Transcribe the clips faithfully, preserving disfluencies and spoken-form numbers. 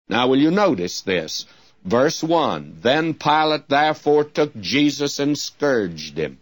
Now, will you notice this? Verse one, Then Pilate therefore took Jesus and scourged him.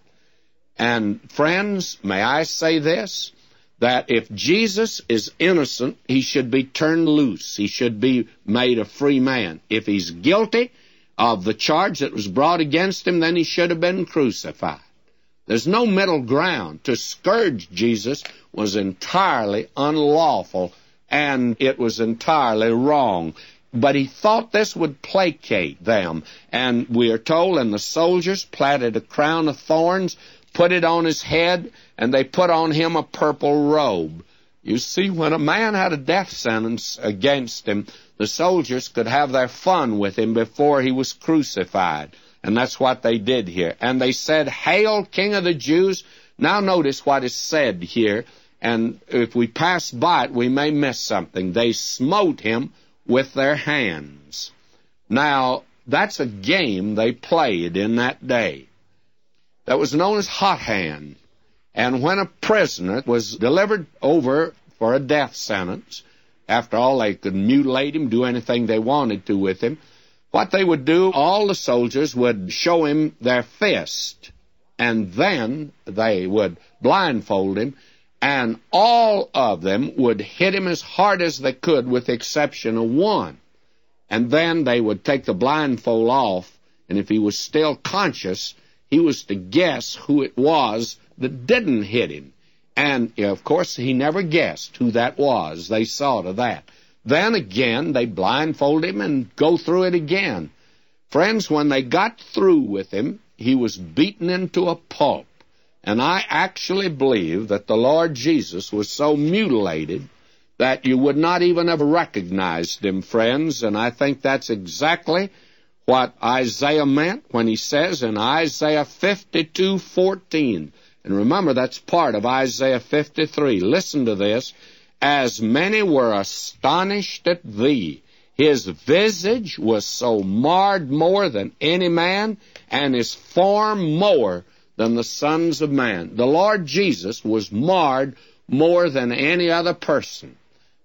And friends, may I say this? That if Jesus is innocent, he should be turned loose. He should be made a free man. If he's guilty of the charge that was brought against him, then he should have been crucified. There's no middle ground. To scourge Jesus was entirely unlawful, and it was entirely wrong. But he thought this would placate them. And we are told, and the soldiers platted a crown of thorns, put it on his head, and they put on him a purple robe. You see, when a man had a death sentence against him, the soldiers could have their fun with him before he was crucified. And that's what they did here. And they said, Hail, King of the Jews. Now notice what is said here. And if we pass by it, we may miss something. They smote him with their hands. Now, that's a game they played in that day that was known as hot hand. And when a prisoner was delivered over for a death sentence, after all, they could mutilate him, do anything they wanted to with him, what they would do, all the soldiers would show him their fist, and then they would blindfold him, and all of them would hit him as hard as they could, with the exception of one. And then they would take the blindfold off, and if he was still conscious, he was to guess who it was that didn't hit him. And, of course, he never guessed who that was. They saw to that. Then again, they blindfold him and go through it again. Friends, when they got through with him, he was beaten into a pulp. And I actually believe that the Lord Jesus was so mutilated that you would not even have recognized him, friends. And I think that's exactly what Isaiah meant when he says in Isaiah fifty-two fourteen, and remember, that's part of Isaiah fifty-three. Listen to this. As many were astonished at thee, his visage was so marred more than any man, and his form more than the sons of man. The Lord Jesus was marred more than any other person.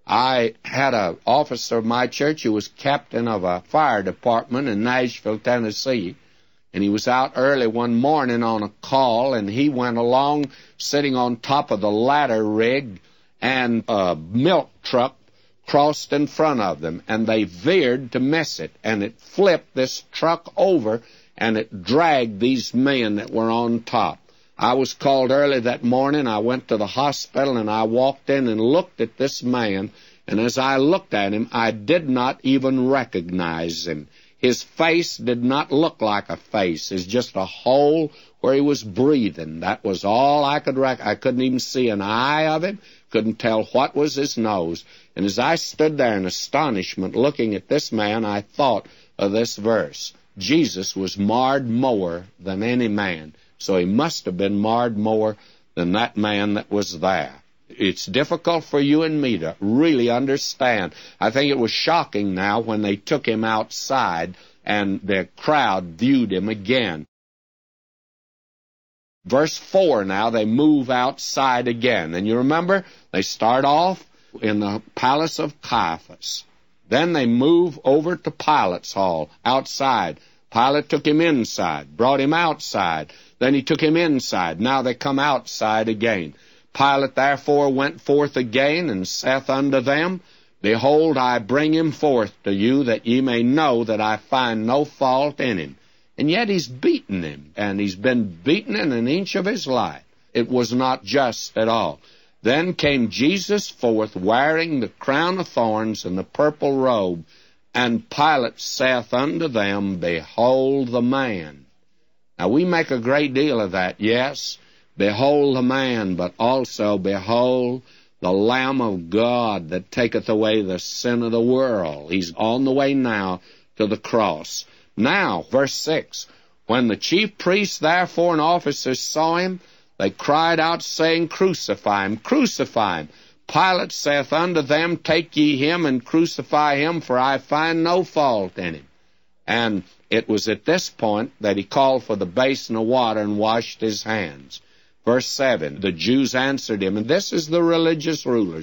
I had an officer of my church who was captain of a fire department in Nashville, Tennessee, and he was out early one morning on a call, and he went along sitting on top of the ladder rig, and a milk truck crossed in front of them, and they veered to miss it, and it flipped this truck over, and it dragged these men that were on top. I was called early that morning. I went to the hospital, and I walked in and looked at this man, and as I looked at him, I did not even recognize him. His face did not look like a face. It's just a hole where he was breathing. That was all I could rec- I couldn't even see an eye of him, couldn't tell what was his nose. And as I stood there in astonishment looking at this man, I thought of this verse. Jesus was marred more than any man. So he must have been marred more than that man that was there. It's difficult for you and me to really understand. I think it was shocking now when they took him outside and the crowd viewed him again. Verse four now, they move outside again. And you remember, they start off in the palace of Caiaphas. Then they move over to Pilate's hall, outside. Pilate took him inside, brought him outside. Then he took him inside. Now they come outside again. Pilate therefore went forth again, and saith unto them, Behold, I bring him forth to you, that ye may know that I find no fault in him. And yet he's beaten him, and he's been beaten in an inch of his life. It was not just at all. Then came Jesus forth, wearing the crown of thorns and the purple robe, and Pilate saith unto them, Behold the man. Now we make a great deal of that, yes. Behold the man, but also behold the Lamb of God that taketh away the sin of the world. He's on the way now to the cross. Now, verse six, when the chief priests therefore and officers saw him, they cried out, saying, Crucify him, crucify him. Pilate saith unto them, Take ye him and crucify him, for I find no fault in him. And it was at this point that he called for the basin of water and washed his hands. Verse seven, the Jews answered him, and this is the religious rulers,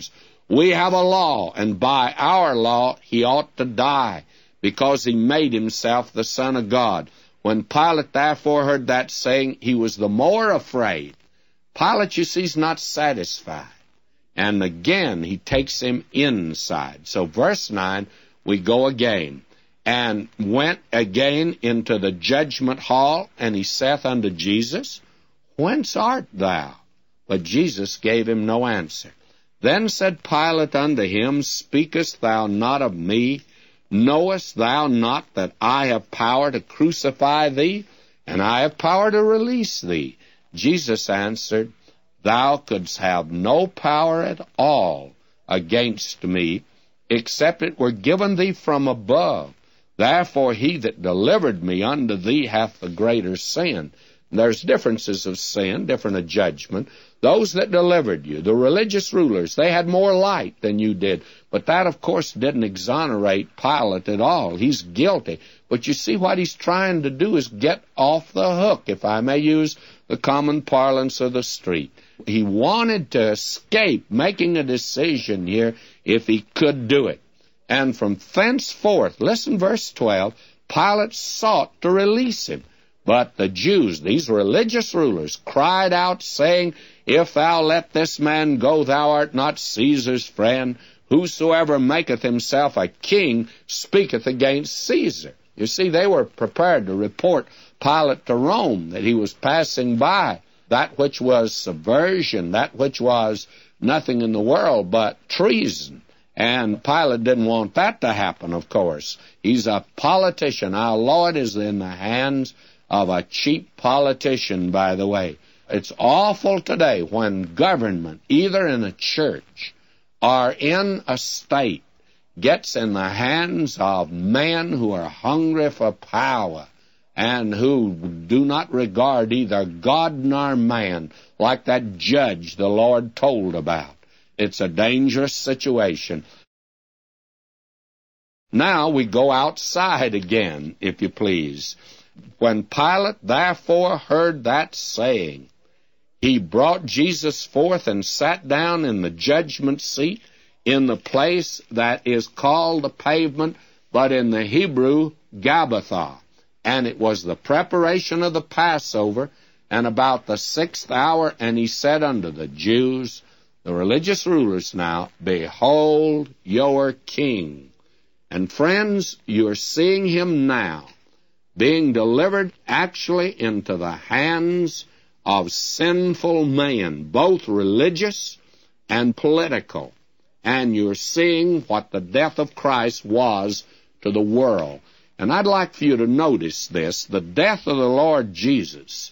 We have a law, and by our law he ought to die, because he made himself the Son of God. When Pilate therefore heard that saying, he was the more afraid. Pilate, you see, is not satisfied. And again, he takes him inside. So verse nine, we go again. And went again into the judgment hall, and he saith unto Jesus, Whence art thou? But Jesus gave him no answer. Then said Pilate unto him, Speakest thou not of me? Knowest thou not that I have power to crucify thee, and I have power to release thee? Jesus answered, Thou couldst have no power at all against me, except it were given thee from above. Therefore he that delivered me unto thee hath the greater sin. There's differences of sin, different of judgment. Those that delivered you, the religious rulers, they had more light than you did. But that, of course, didn't exonerate Pilate at all. He's guilty. But you see, what he's trying to do is get off the hook, if I may use the common parlance of the street. He wanted to escape making a decision here if he could do it. And from thenceforth, listen, verse twelve, Pilate sought to release him. But the Jews, these religious rulers, cried out, saying, If thou let this man go, thou art not Caesar's friend. Whosoever maketh himself a king speaketh against Caesar. You see, they were prepared to report Pilate to Rome, that he was passing by that which was subversion, that which was nothing in the world but treason. And Pilate didn't want that to happen, of course. He's a politician. Our Lord is in the hands of a cheap politician, by the way. It's awful today when government, either in a church or in a state, gets in the hands of men who are hungry for power and who do not regard either God nor man, like that judge the Lord told about. It's a dangerous situation. Now we go outside again, if you please. When Pilate therefore heard that saying, he brought Jesus forth and sat down in the judgment seat in the place that is called the pavement, but in the Hebrew, Gabbatha. And it was the preparation of the Passover, and about the sixth hour, and he said unto the Jews, the religious rulers now, Behold your king. And friends, you are seeing him now, being delivered actually into the hands of sinful men, both religious and political. And you're seeing what the death of Christ was to the world. And I'd like for you to notice this. The death of the Lord Jesus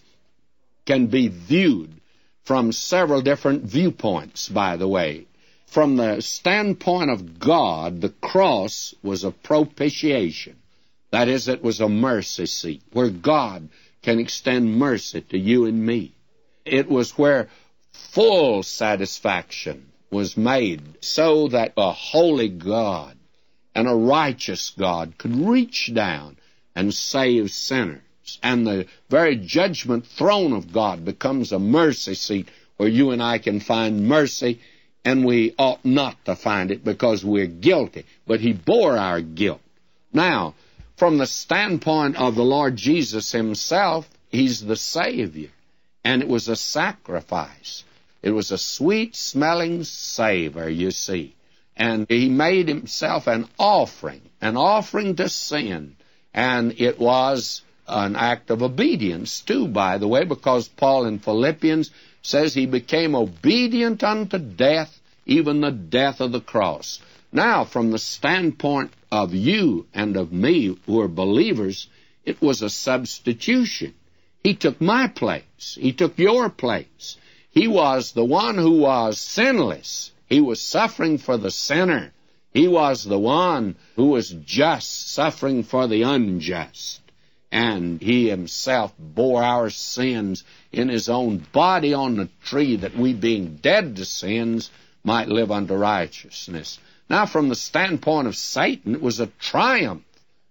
can be viewed from several different viewpoints, by the way. From the standpoint of God, the cross was a propitiation. That is, it was a mercy seat where God can extend mercy to you and me. It was where full satisfaction was made so that a holy God and a righteous God could reach down and save sinners. And the very judgment throne of God becomes a mercy seat where you and I can find mercy, and we ought not to find it because we're guilty. But he bore our guilt. Now, from the standpoint of the Lord Jesus himself, he's the Savior. And it was a sacrifice. It was a sweet-smelling savor, you see. And he made himself an offering, an offering to sin. And it was an act of obedience, too, by the way, because Paul in Philippians says he became obedient unto death, even the death of the cross. Now, from the standpoint of you and of me who are believers, it was a substitution. He took my place. He took your place. He was the one who was sinless. He was suffering for the sinner. He was the one who was just, suffering for the unjust. And he himself bore our sins in his own body on the tree, that we, being dead to sins, might live unto righteousness. Now, from the standpoint of Satan, it was a triumph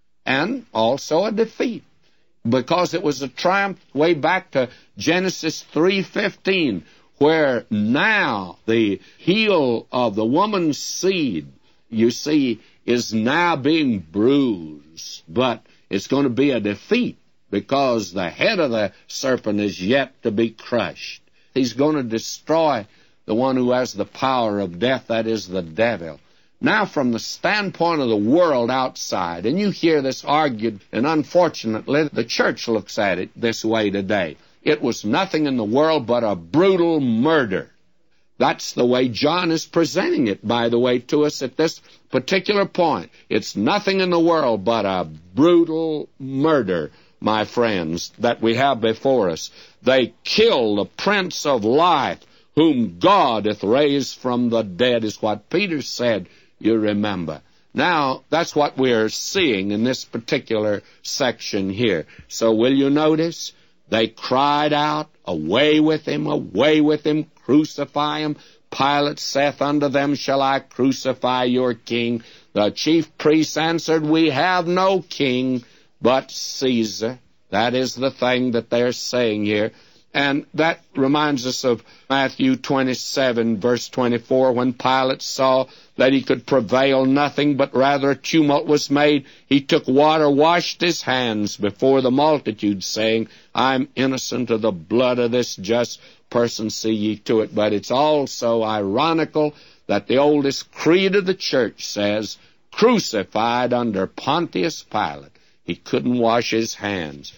and also a defeat, because it was a triumph way back to Genesis three fifteen, where now the heel of the woman's seed, you see, is now being bruised, but it's going to be a defeat because the head of the serpent is yet to be crushed. He's going to destroy the one who has the power of death, that is the devil. Now, from the standpoint of the world outside, and you hear this argued, and unfortunately, the church looks at it this way today. It was nothing in the world but a brutal murder. That's the way John is presenting it, by the way, to us at this particular point. It's nothing in the world but a brutal murder, my friends, that we have before us. They kill the Prince of Life, whom God hath raised from the dead, is what Peter said, you remember. Now, that's what we're seeing in this particular section here. So will you notice? They cried out, away with him, away with him, crucify him. Pilate saith unto them, shall I crucify your king? The chief priests answered, we have no king but Caesar. That is the thing that they're saying here. And that reminds us of Matthew twenty-seven, verse twenty-four, when Pilate saw that he could prevail nothing, but rather a tumult was made, he took water, washed his hands before the multitude, saying, I'm innocent of the blood of this just person, see ye to it. But it's also ironical that the oldest creed of the church says, crucified under Pontius Pilate. He couldn't wash his hands.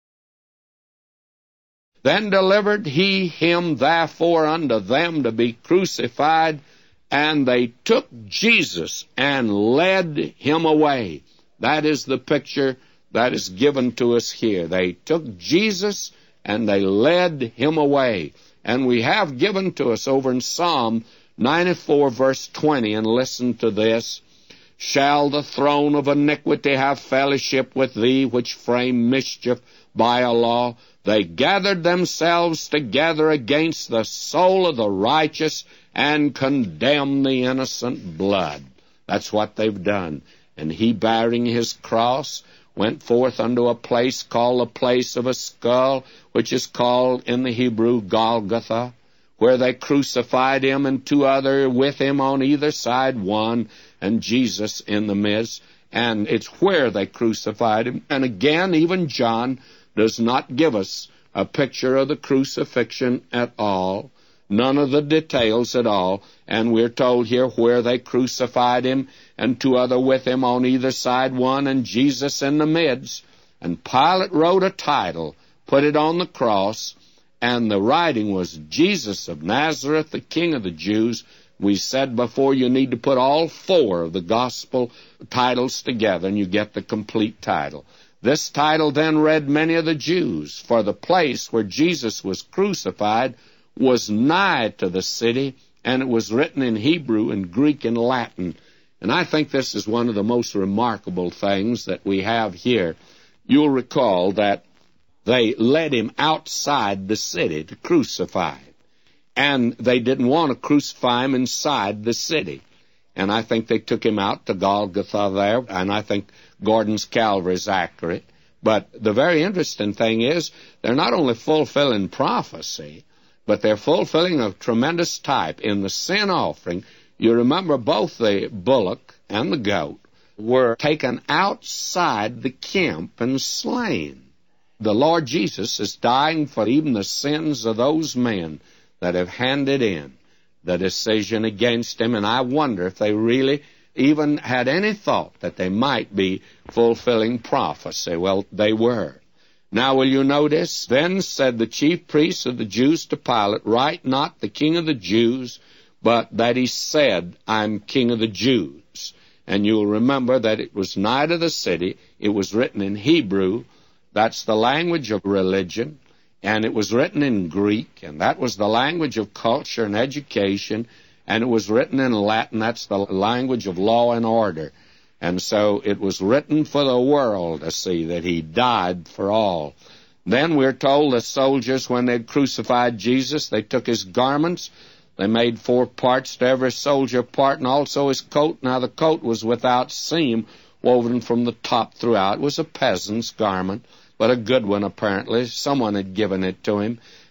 Then delivered he him therefore unto them to be crucified, and they took Jesus and led him away. That is the picture that is given to us here. They took Jesus and they led him away. And we have given to us over in Psalm ninety-four, verse twenty, and listen to this. Shall the throne of iniquity have fellowship with thee, which frame mischief by a law? They gathered themselves together against the soul of the righteous and condemned the innocent blood. That's what they've done. And he, bearing his cross, went forth unto a place called the place of a skull, which is called in the Hebrew Golgotha, where they crucified him and two other with him on either side, one, and Jesus in the midst. And it's where they crucified him. And again, even John does not give us a picture of the crucifixion at all, none of the details at all, and we're told here where they crucified him, and two other with him on either side, one, and Jesus in the midst. And Pilate wrote a title, put it on the cross, and the writing was Jesus of Nazareth, the King of the Jews. We said before you need to put all four of the gospel titles together, and you get the complete title. This title then read many of the Jews, for the place where Jesus was crucified was nigh to the city, and it was written in Hebrew and Greek and Latin. And I think this is one of the most remarkable things that we have here. You'll recall that they led him outside the city to crucify him, and they didn't want to crucify him inside the city. And I think they took him out to Golgotha there, and I think Gordon's Calvary is accurate. But the very interesting thing is they're not only fulfilling prophecy, but they're fulfilling a tremendous type. In the sin offering, you remember both the bullock and the goat were taken outside the camp and slain. The Lord Jesus is dying for even the sins of those men that have handed in the decision against him, and I wonder if they really even had any thought that they might be fulfilling prophecy. Well, they were. Now will you notice, then said the chief priests of the Jews to Pilate, write not the King of the Jews, but that he said, I'm King of the Jews. And you'll remember that it was nigh to the city, it was written in Hebrew, that's the language of religion, and it was written in Greek, and that was the language of culture and education, and it was written in Latin, that's the language of law and order. And so it was written for the world to see that he died for all. Then we're told the soldiers, when they'd crucified Jesus, they took his garments, they made four parts to every soldier part, and also his coat. Now the coat was without seam, woven from the top throughout. It was a peasant's garment, but a good one apparently. Someone had given it to him.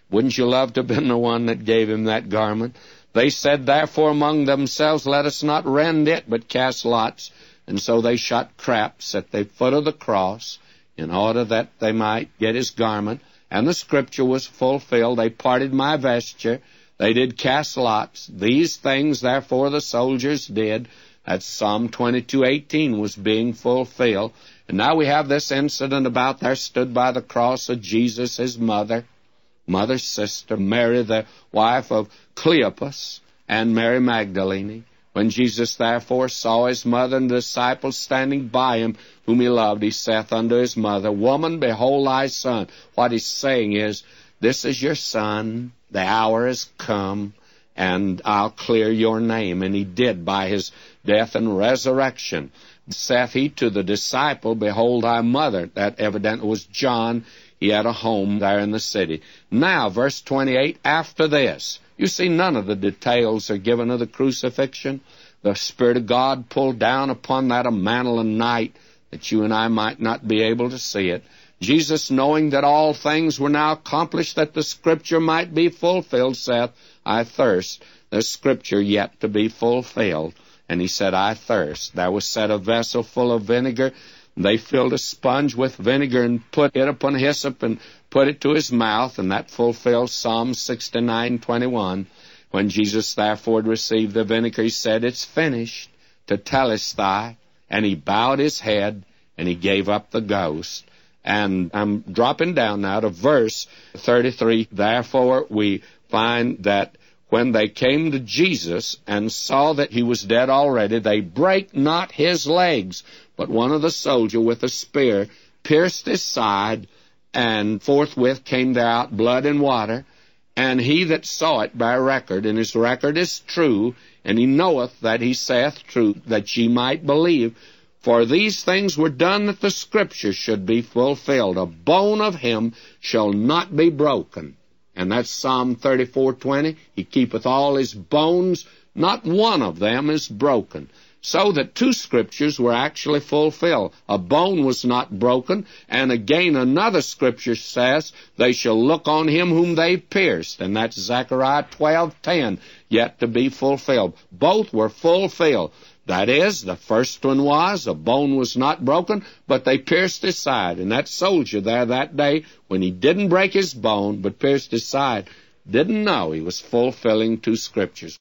Wouldn't you love to have been the one that gave him that garment? They said, therefore, among themselves, let us not rend it, but cast lots. And so they shot craps at the foot of the cross in order that they might get his garment. And the scripture was fulfilled. They parted my vesture. They did cast lots. These things, therefore, the soldiers did. That's Psalm twenty-two eighteen was being fulfilled. And now we have this incident about there stood by the cross of Jesus, his mother, mother's sister, Mary, the wife of Cleopas, and Mary Magdalene. When Jesus therefore saw his mother and the disciples standing by him, whom he loved, he saith unto his mother, Woman, behold thy son. What he's saying is, this is your son, the hour is come, and I'll clear your name. And he did by his death and resurrection. Saith he to the disciple, Behold thy mother. That evidently was John. He had a home there in the city. Now, verse twenty-eight, after this, you see none of the details are given of the crucifixion. The Spirit of God pulled down upon that a mantle of night that you and I might not be able to see it. Jesus, knowing that all things were now accomplished, that the Scripture might be fulfilled, saith, I thirst. There's Scripture yet to be fulfilled. And he said, I thirst. There was set a vessel full of vinegar. They filled a sponge with vinegar and put it upon hyssop and put it to his mouth, and that fulfilled Psalm sixty-nine twenty-one. When Jesus therefore received the vinegar, he said, It's finished, tetelestai. And he bowed his head, and he gave up the ghost. And I'm dropping down now to verse thirty-three. Therefore we find that when they came to Jesus and saw that he was dead already, they brake not his legs, but one of the soldiers with a spear pierced his side, and forthwith came there out blood and water. And he that saw it bare record, and his record is true, and he knoweth that he saith truth, that ye might believe. For these things were done that the Scripture should be fulfilled. A bone of him shall not be broken. And that's Psalm thirty-four twenty. He keepeth all his bones, not one of them is broken. So that two Scriptures were actually fulfilled. A bone was not broken, and again another Scripture says, they shall look on him whom they pierced. And that's Zechariah twelve ten, yet to be fulfilled. Both were fulfilled. That is, the first one was, a bone was not broken, but they pierced his side. And that soldier there that day, when he didn't break his bone, but pierced his side, didn't know he was fulfilling two Scriptures.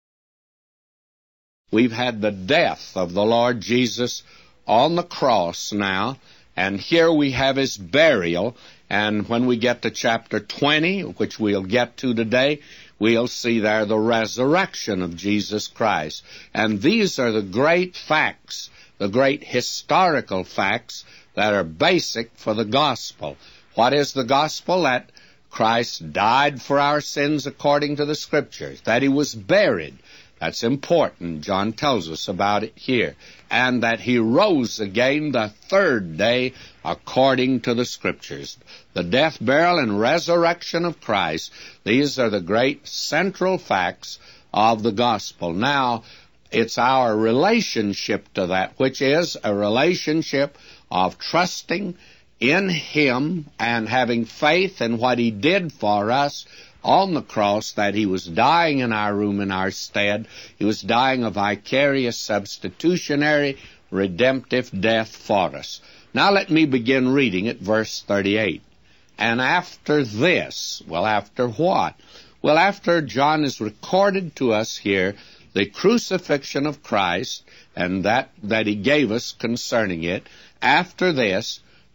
We've had the death of the Lord Jesus on the cross now, and here we have his burial. And when we get to chapter twenty, which we'll get to today, we'll see there the resurrection of Jesus Christ. And these are the great facts, the great historical facts that are basic for the gospel. What is the gospel? That Christ died for our sins according to the Scriptures, that he was buried. That's important. John tells us about it here. And that he rose again the third day according to the Scriptures. The death, burial, and resurrection of Christ, these are the great central facts of the gospel. Now, it's our relationship to that, which is a relationship of trusting in him and having faith in what he did for us on the cross, that he was dying in our room in our stead. He was dying a vicarious, substitutionary, redemptive death for us. Now let me begin reading at verse thirty-eight. And after this, well, after what? Well, after John has recorded to us here the crucifixion of Christ and that that he gave us concerning it, after this,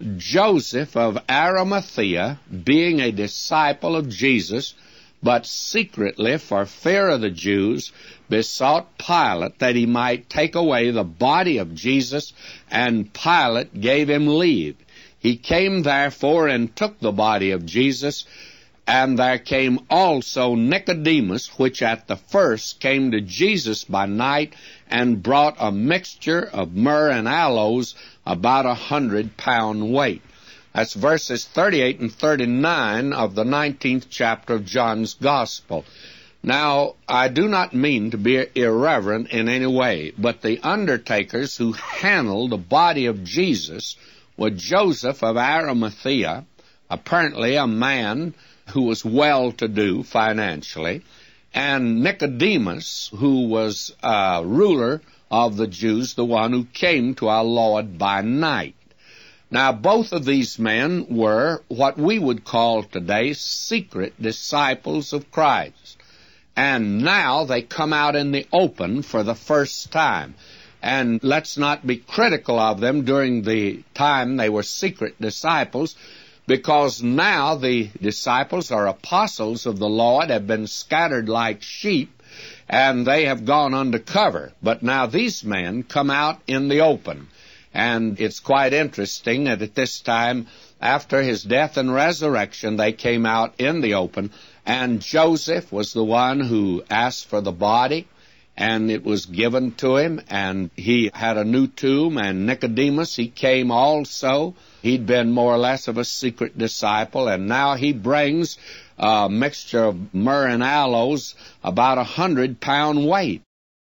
Joseph of Arimathea, being a disciple of Jesus, but secretly for fear of the Jews, besought Pilate that he might take away the body of Jesus, and Pilate gave him leave. He came therefore and took the body of Jesus, and there came also Nicodemus, which at the first came to Jesus by night, and brought a mixture of myrrh and aloes, about a hundred pound weight. That's verses thirty-eight and thirty-nine of the nineteenth chapter of John's Gospel. Now, I do not mean to be irreverent in any way, but the undertakers who handled the body of Jesus were Joseph of Arimathea, apparently a man who was well-to-do financially, and Nicodemus, who was a ruler of the Jews, the one who came to our Lord by night. Now, both of these men were what we would call today secret disciples of Christ. And now they come out in the open for the first time. And let's not be critical of them during the time they were secret disciples, because now the disciples or apostles of the Lord have been scattered like sheep, and they have gone under cover. But now these men come out in the open. And it's quite interesting that at this time, after his death and resurrection, they came out in the open, and Joseph was the one who asked for the body, and it was given to him, and he had a new tomb. And Nicodemus, he came also. He'd been more or less of a secret disciple, and now he brings a mixture of myrrh and aloes, about a hundred pound weight.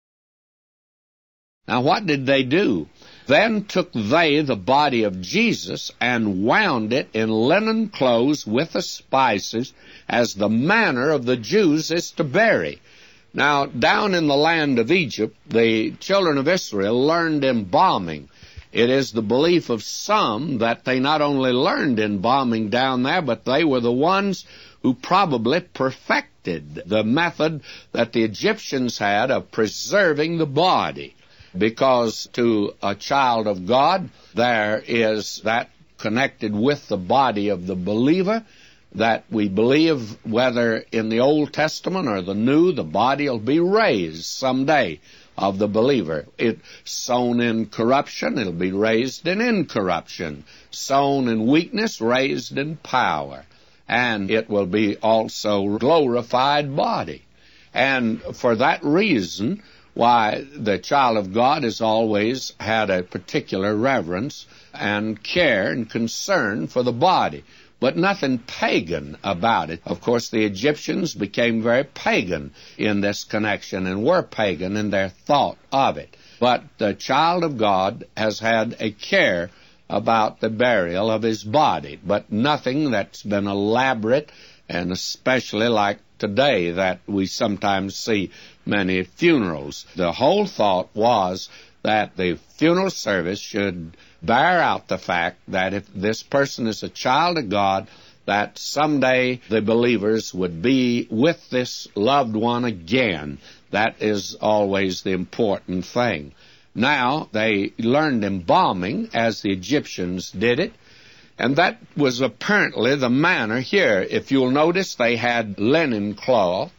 Now what did they do? Then took they the body of Jesus, and wound it in linen clothes with the spices, as the manner of the Jews is to bury. Now, down in the land of Egypt, the children of Israel learned embalming. It is the belief of some that they not only learned embalming down there, but they were the ones who probably perfected the method that the Egyptians had of preserving the body. Because to a child of God, there is that connected with the body of the believer, that we believe whether in the Old Testament or the New, the body will be raised someday of the believer. It sown in corruption, it'll be raised in incorruption. Sown in weakness, raised in power. And it will be also glorified body. And for that reason, why, the child of God has always had a particular reverence and care and concern for the body, but nothing pagan about it. Of course, the Egyptians became very pagan in this connection and were pagan in their thought of it. But the child of God has had a care about the burial of his body, but nothing that's been elaborate, and especially like today that we sometimes see many funerals. The whole thought was that the funeral service should bear out the fact that if this person is a child of God, that someday the believers would be with this loved one again. That is always the important thing. Now, they learned embalming as the Egyptians did it, and that was apparently the manner here. If you'll notice, they had linen cloth,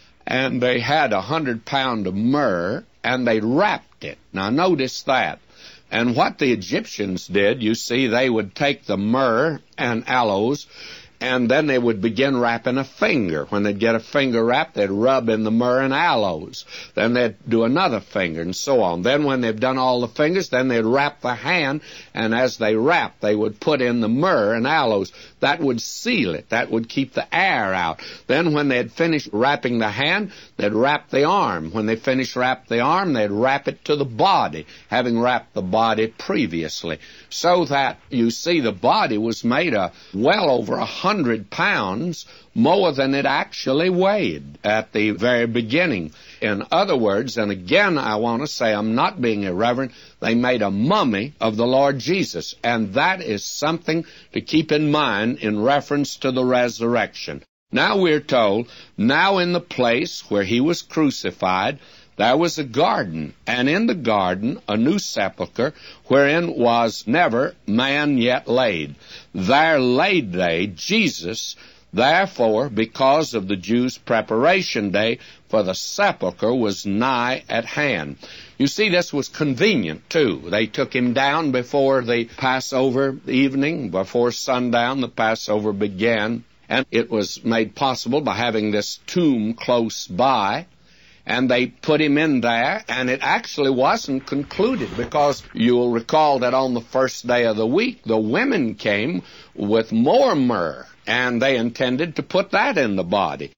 and they had a hundred pound of myrrh, and they wrapped it. Now, notice that. And what the Egyptians did, you see, they would take the myrrh and aloes, and then they would begin wrapping a finger. When they'd get a finger wrapped, they'd rub in the myrrh and aloes. Then they'd do another finger, and so on. Then when they've done all the fingers, then they'd wrap the hand, and as they wrapped, they would put in the myrrh and aloes. That would seal it. That would keep the air out. Then when they'd finished wrapping the hand, they'd wrap the arm. When they finished wrap the arm, they'd wrap it to the body, having wrapped the body previously. So that, you see, the body was made of well over a hundred pounds, more than it actually weighed at the very beginning. In other words, and again I want to say I'm not being irreverent, they made a mummy of the Lord Jesus, and that is something to keep in mind in reference to the resurrection. Now we're told, now in the place where he was crucified, there was a garden, and in the garden a new sepulchre, wherein was never man yet laid. There laid they Jesus. Therefore, because of the Jews' preparation day, for the sepulchre was nigh at hand. You see, this was convenient, too. They took him down before the Passover evening, before sundown, the Passover began, and it was made possible by having this tomb close by. And they put him in there, and it actually wasn't concluded, because you'll recall that on the first day of the week, the women came with more myrrh, and they intended to put that in the body.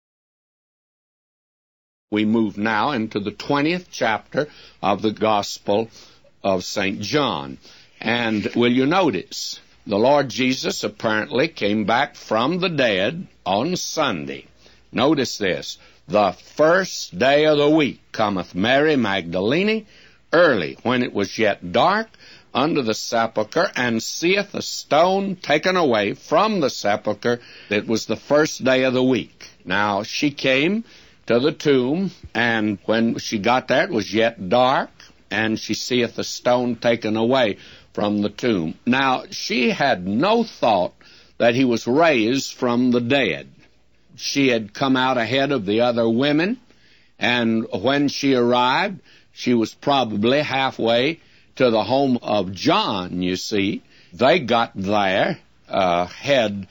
We move now into the twentieth chapter of the Gospel of Saint John. And will you notice The Lord Jesus apparently came back from the dead on Sunday. Notice this. The first day of the week cometh Mary Magdalene early, when it was yet dark, unto the sepulchre, and seeth a stone taken away from the sepulchre. It was the first day of the week. Now, she came to the tomb, and when she got there, it was yet dark, and she seeth the stone taken away from the tomb. Now, she had no thought that he was raised from the dead. She had come out ahead of the other women, and when she arrived, she was probably halfway to the home of John, you see. They got there uh, ahead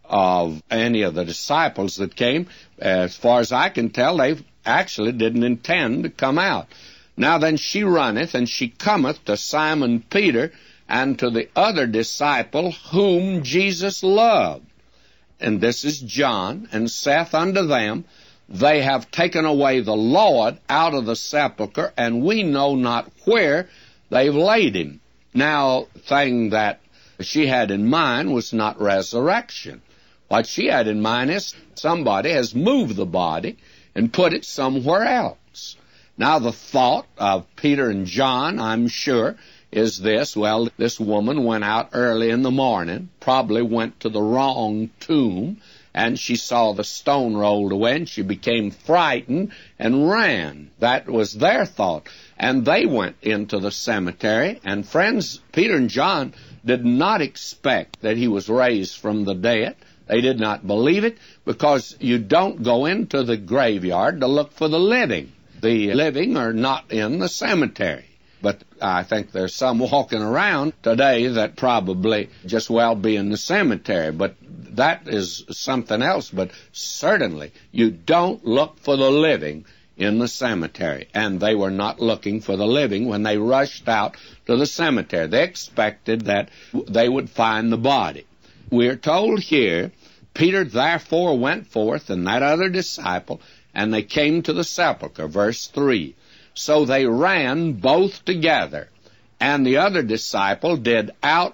of any of the disciples that came. As far as I can tell, they actually didn't intend to come out. Now then she runneth, and she cometh to Simon Peter, and to the other disciple whom Jesus loved. And this is John, and saith unto them, They have taken away the Lord out of the sepulchre, and we know not where they've laid him. Now, the thing that she had in mind was not resurrection. What she had in mind is somebody has moved the body and put it somewhere else. Now, the thought of Peter and John, I'm sure, is this: well, this woman went out early in the morning, probably went to the wrong tomb, and she saw the stone rolled away, and she became frightened and ran. That was their thought. And they went into the cemetery, and friends, Peter and John did not expect that he was raised from the dead. They did not believe it, because you don't go into the graveyard to look for the living. The living are not in the cemetery. But I think there's some walking around today that probably just well be in the cemetery. But that is something else. But certainly you don't look for the living in the cemetery. And they were not looking for the living when they rushed out to the cemetery. They expected that they would find the body. We're told here, Peter therefore went forth, and that other disciple, and they came to the sepulchre, verse three. So they ran both together, and the other disciple did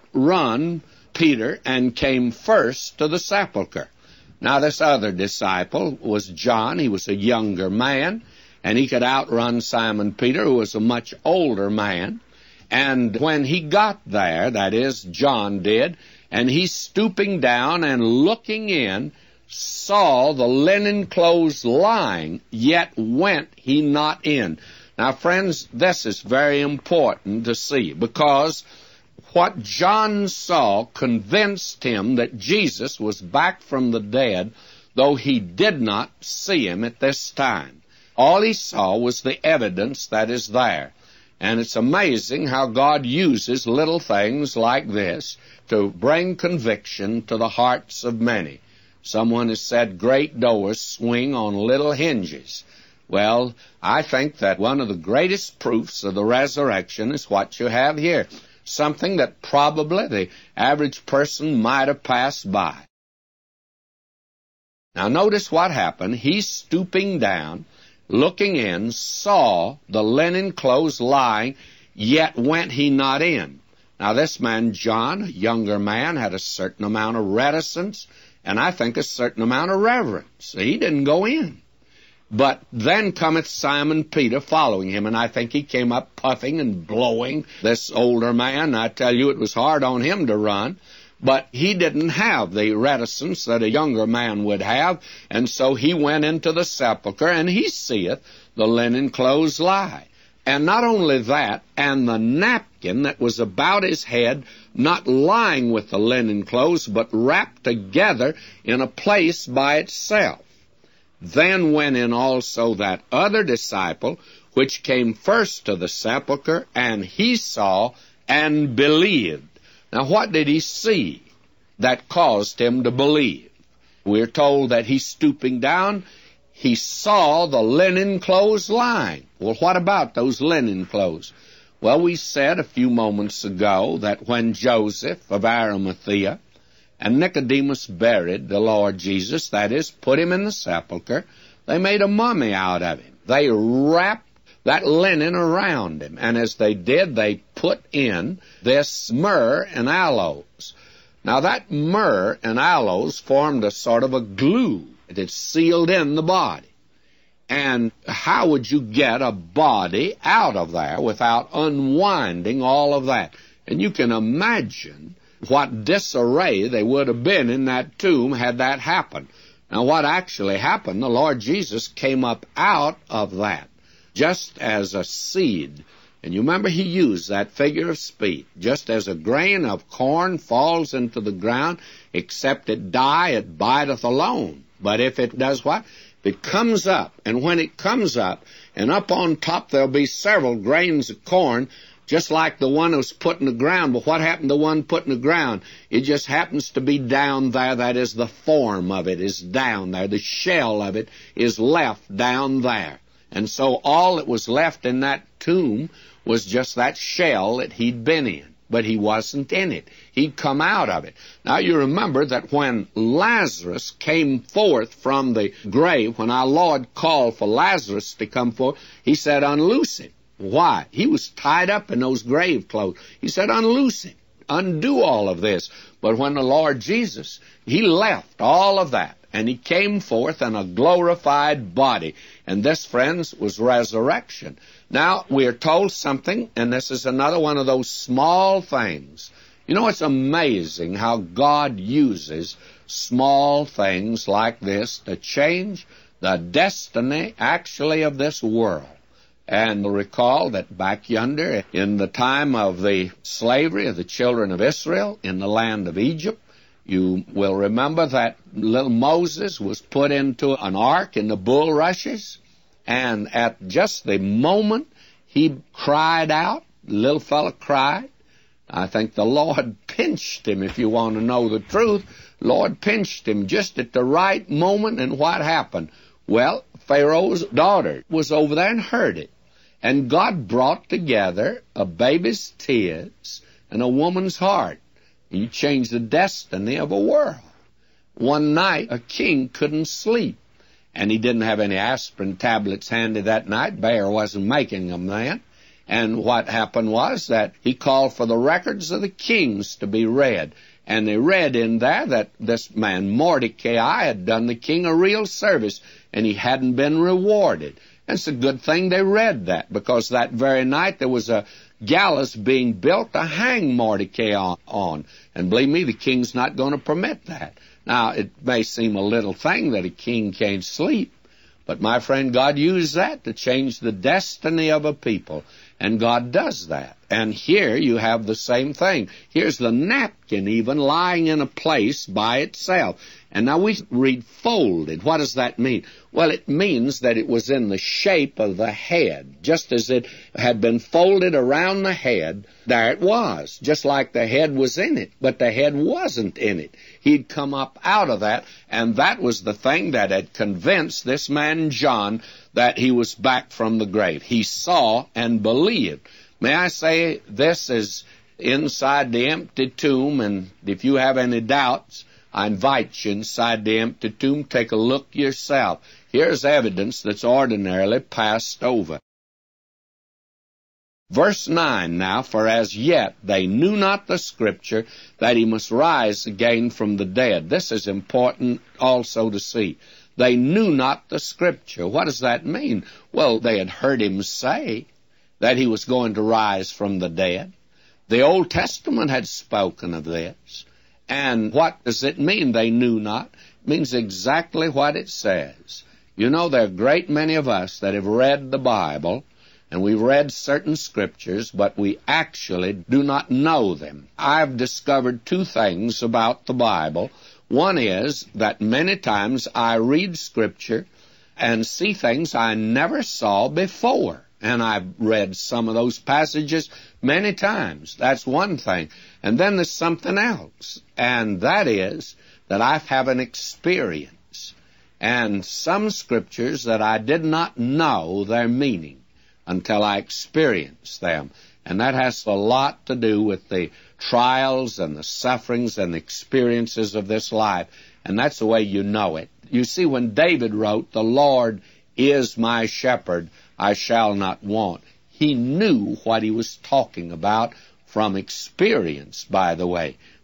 outrun Peter and came first to the sepulchre. Now this other disciple was John. He was a younger man, and he could outrun Simon Peter, who was a much older man. And when he got there, that is, John did, and he stooping down and looking in, saw the linen clothes lying, yet went he not in. Now, friends, this is very important to see, because what John saw convinced him that Jesus was back from the dead, though he did not see him at this time. All he saw was the evidence that is there. And it's amazing how God uses little things like this to bring conviction to the hearts of many. Someone has said great doors swing on little hinges. Well, I think that one of the greatest proofs of the resurrection is what you have here, something that probably the average person might have passed by. Now notice what happened. He, stooping down, looking in, saw the linen clothes lying, yet went he not in. Now this man, John, a younger man, had a certain amount of reticence, and I think a certain amount of reverence. He didn't go in. But then cometh Simon Peter following him, and I think he came up puffing and blowing, this older man. I tell you, it was hard on him to run, but he didn't have the reticence that a younger man would have, and so he went into the sepulchre, and he seeth the linen clothes lie. And not only that, and the napkin that was about his head, not lying with the linen clothes, but wrapped together in a place by itself. Then went in also that other disciple, which came first to the sepulchre, and he saw and believed. Now what did he see that caused him to believe? We're told that he, stooping down, he saw the linen clothes lying. Well, what about those linen clothes? Well, we said a few moments ago that when Joseph of Arimathea and Nicodemus buried the Lord Jesus, that is, put him in the sepulchre, they made a mummy out of him. They wrapped that linen around him, and as they did, they put in this myrrh and aloes. Now that myrrh and aloes formed a sort of a glue that sealed in the body. And how would you get a body out of there without unwinding all of that? And you can imagine what disarray they would have been in that tomb had that happened. Now what actually happened, the Lord Jesus came up out of that, just as a seed. And you remember he used that figure of speech. Just as a grain of corn falls into the ground, except it die, it bideth alone. But if it does what? If it comes up, and when it comes up, and up on top there'll be several grains of corn, just like the one that was put in the ground. But what happened to the one put in the ground? It just happens to be down there. That is, the form of it is down there. The shell of it is left down there. And so all that was left in that tomb was just that shell that he'd been in. But he wasn't in it. He'd come out of it. Now you remember that when Lazarus came forth from the grave, when our Lord called for Lazarus to come forth, he said, unloose him. Why? He was tied up in those grave clothes. He said, unloose him. Undo all of this. But when the Lord Jesus, he left all of that, and he came forth in a glorified body. And this, friends, was resurrection. Now, we are told something, and this is another one of those small things. You know, it's amazing how God uses small things like this to change the destiny, actually, of this world. And recall that back yonder, in the time of the slavery of the children of Israel in the land of Egypt, you will remember that little Moses was put into an ark in the bulrushes, and at just the moment he cried out, the little fellow cried. I think the Lord pinched him, if you want to know the truth. Lord pinched him just at the right moment, and what happened? Well, Pharaoh's daughter was over there and heard it. And God brought together a baby's tears and a woman's heart. You change the destiny of a world. One night, a king couldn't sleep, and he didn't have any aspirin tablets handy that night. Bayer wasn't making them then. And what happened was that he called for the records of the kings to be read. And they read in there that this man Mordecai had done the king a real service, and he hadn't been rewarded. And it's a good thing they read that, because that very night there was a gallows being built to hang Mordecai on. on. And believe me, the king's not going to permit that. Now, it may seem a little thing that a king can't sleep, but my friend, God used that to change the destiny of a people. And God does that. And here you have the same thing. Here's the napkin even lying in a place by itself. And now we read folded. What does that mean? Well, it means that it was in the shape of the head. Just as it had been folded around the head, there it was. Just like the head was in it, but the head wasn't in it. He'd come up out of that, and that was the thing that had convinced this man John that he was back from the grave. He saw and believed. May I say, this is inside the empty tomb, and if you have any doubts, I invite you inside the empty tomb, take a look yourself. Here's evidence that's ordinarily passed over. Verse nine now, for as yet they knew not the Scripture, that he must rise again from the dead. This is important also to see. They knew not the Scripture. What does that mean? Well, they had heard him say that he was going to rise from the dead. The Old Testament had spoken of this. And what does it mean, they knew not? It means exactly what it says. You know, there are a great many of us that have read the Bible, and we've read certain scriptures, but we actually do not know them. I've discovered two things about the Bible. One is that many times I read Scripture and see things I never saw before. And I've read some of those passages many times. That's one thing. And then there's something else, and that is that I have an experience. And some Scriptures that I did not know their meaning until I experienced them. And that has a lot to do with the trials and the sufferings and the experiences of this life. And that's the way you know it. You see, when David wrote, "The Lord is my shepherd, I shall not want," he knew what he was talking about from experience, by the way.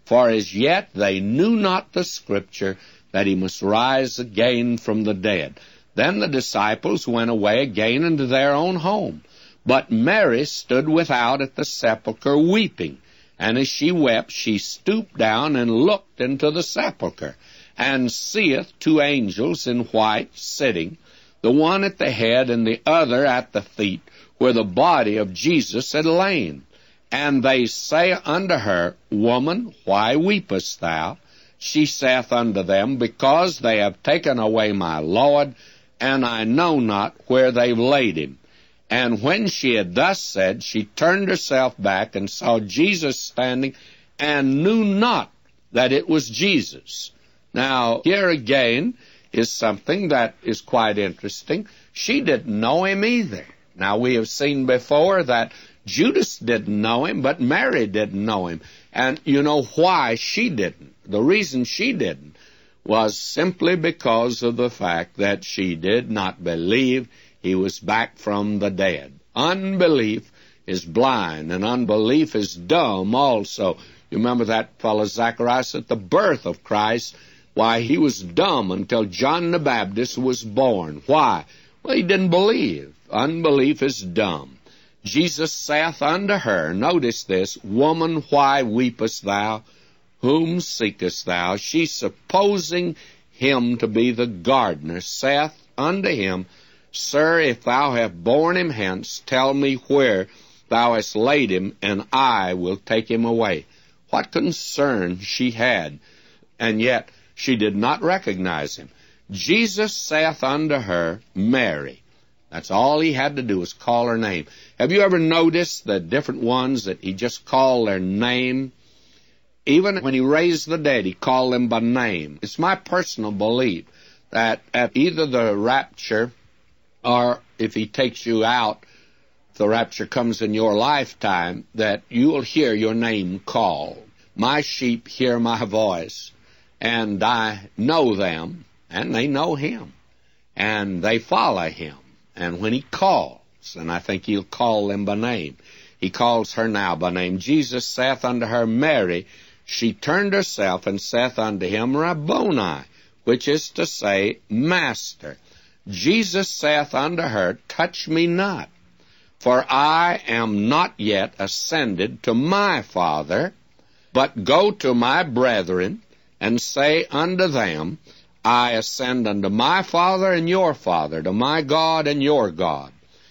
for as yet they knew not the Scripture, that he must rise again from the dead. Then the disciples went away again into their own home. But Mary stood without at the sepulchre weeping. And as she wept, she stooped down and looked into the sepulchre, and seeth two angels in white sitting, the one at the head and the other at the feet, where the body of Jesus had lain. And they say unto her, Woman, why weepest thou? She saith unto them, Because they have taken away my Lord, and I know not where they've laid him. And when she had thus said, she turned herself back and saw Jesus standing, and knew not that it was Jesus. Now, here again is something that is quite interesting. She didn't know him either. Now, we have seen before that Judas didn't know him, but Mary didn't know him. And you know why she didn't. The reason she didn't was simply because of the fact that she did not believe he was back from the dead. Unbelief is blind, and unbelief is dumb also. You remember that fellow Zacharias at the birth of Christ? Why, he was dumb until John the Baptist was born. Why? Well, he didn't believe. Unbelief is dumb. Jesus saith unto her, notice this, Woman, why weepest thou? Whom seekest thou? She, supposing him to be the gardener, saith unto him, Sir, if thou have borne him hence, tell me where thou hast laid him, and I will take him away. What concern she had, and yet she did not recognize him. Jesus saith unto her, Mary. That's all he had to do was call her name. Have you ever noticed the different ones that he just called their name? Even when he raised the dead, he called them by name. It's my personal belief that at either the rapture or if he takes you out, if the rapture comes in your lifetime, that you will hear your name called. My sheep hear my voice, and I know them, and they know him, and they follow him. And when he calls, and I think he'll call them by name, he calls her now by name. Jesus saith unto her, Mary. She turned herself and saith unto him, Rabboni, which is to say, Master. Jesus saith unto her, Touch me not, for I am not yet ascended to my Father, but go to my brethren, and say unto them, I ascend unto my Father and your Father, to my God and your God.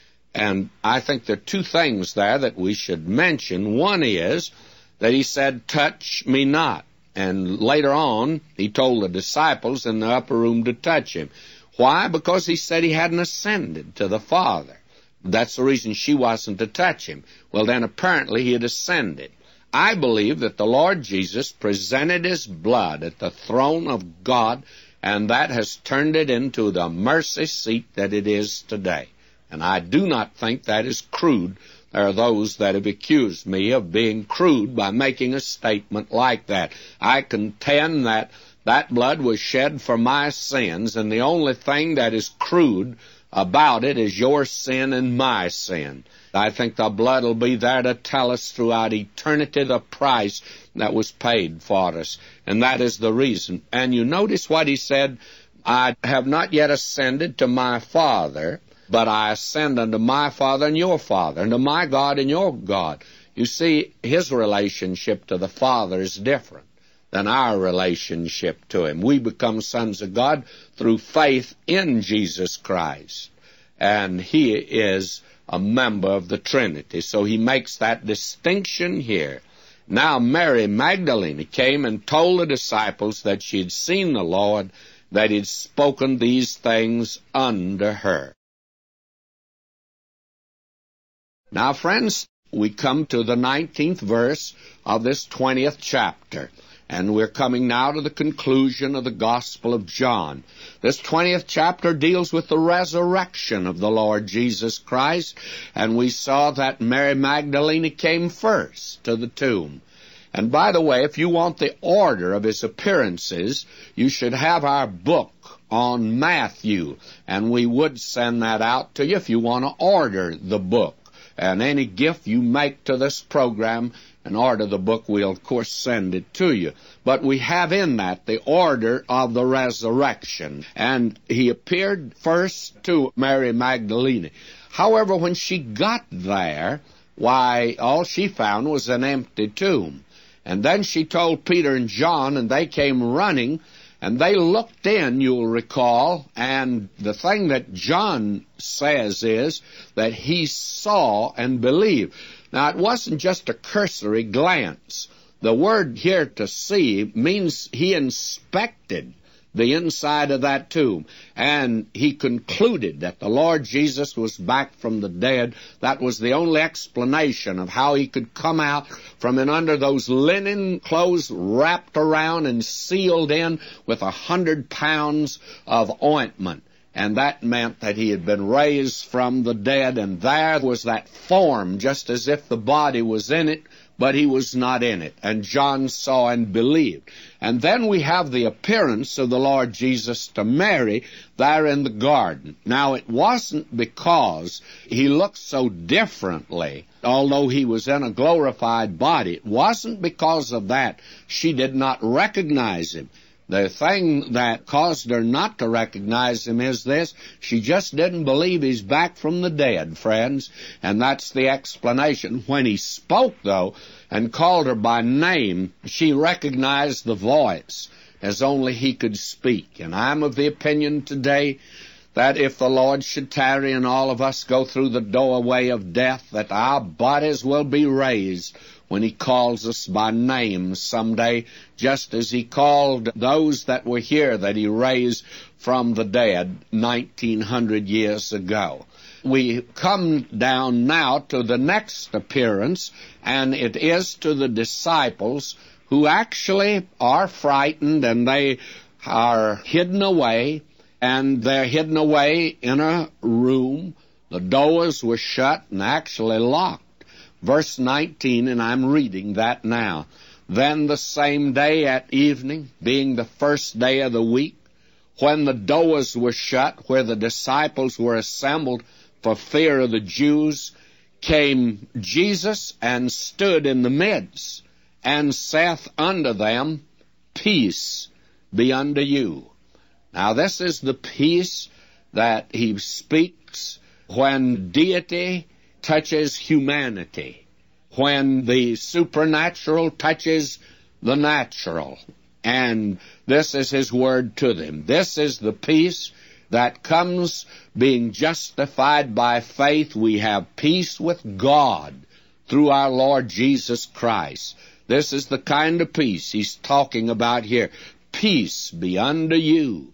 And I think there are two things there that we should mention. One is that he said, Touch me not. And later on, he told the disciples in the upper room to touch him. Why? Because he said he hadn't ascended to the Father. That's the reason she wasn't to touch him. Well, then apparently he had ascended. I believe that the Lord Jesus presented his blood at the throne of God, and that has turned it into the mercy seat that it is today. And I do not think that is crude. There are those that have accused me of being crude by making a statement like that. I contend that that blood was shed for my sins, and the only thing that is crude about it is your sin and my sin. I think the blood will be there to tell us throughout eternity the price that was paid for us, and that is the reason. And you notice what he said, I have not yet ascended to my Father, but I ascend unto my Father and your Father, and to my God and your God. You see, his relationship to the Father is different than our relationship to him. We become sons of God through faith in Jesus Christ, and he is a member of the Trinity. So he makes that distinction here. Now Mary Magdalene came and told the disciples that she had seen the Lord, that he had spoken these things unto her. Now, friends, we come to the nineteenth verse of this twentieth chapter, and we're coming now to the conclusion of the Gospel of John. This twentieth chapter deals with the resurrection of the Lord Jesus Christ, and we saw that Mary Magdalene came first to the tomb. And by the way, if you want the order of his appearances, you should have our book on Matthew, and we would send that out to you if you want to order the book. And any gift you make to this program and order the book, we'll of course send it to you. But we have in that the order of the resurrection. And he appeared first to Mary Magdalene. However, when she got there, why, all she found was an empty tomb. And then she told Peter and John, and they came running, and they looked in, you'll recall, and the thing that John says is that he saw and believed. Now, it wasn't just a cursory glance. The word here, to see, means he inspected the inside of that tomb, and he concluded that the Lord Jesus was back from the dead. That was the only explanation of how he could come out from in under those linen clothes wrapped around and sealed in with a hundred pounds of ointment. And that meant that he had been raised from the dead, and there was that form, just as if the body was in it, but he was not in it. And John saw and believed. And then we have the appearance of the Lord Jesus to Mary there in the garden. Now, it wasn't because he looked so differently, although he was in a glorified body. It wasn't because of that she did not recognize him. The thing that caused her not to recognize him is this: she just didn't believe he's back from the dead, friends. And that's the explanation. When he spoke, though, and called her by name, she recognized the voice as only he could speak. And I'm of the opinion today that if the Lord should tarry and all of us go through the doorway of death, that our bodies will be raised when he calls us by name someday, just as he called those that were here that he raised from the dead nineteen hundred years ago. We come down now to the next appearance, and it is to the disciples, who actually are frightened, and they are hidden away, and they're hidden away in a room. The doors were shut and actually locked. Verse nineteen, and I'm reading that now. Then the same day at evening, being the first day of the week, when the doors were shut, where the disciples were assembled for fear of the Jews, came Jesus and stood in the midst, and saith unto them, Peace be unto you. Now this is the peace that he speaks when deity touches humanity, when the supernatural touches the natural. And this is his word to them. This is the peace that comes being justified by faith. We have peace with God through our Lord Jesus Christ. This is the kind of peace he's talking about here. Peace be unto you.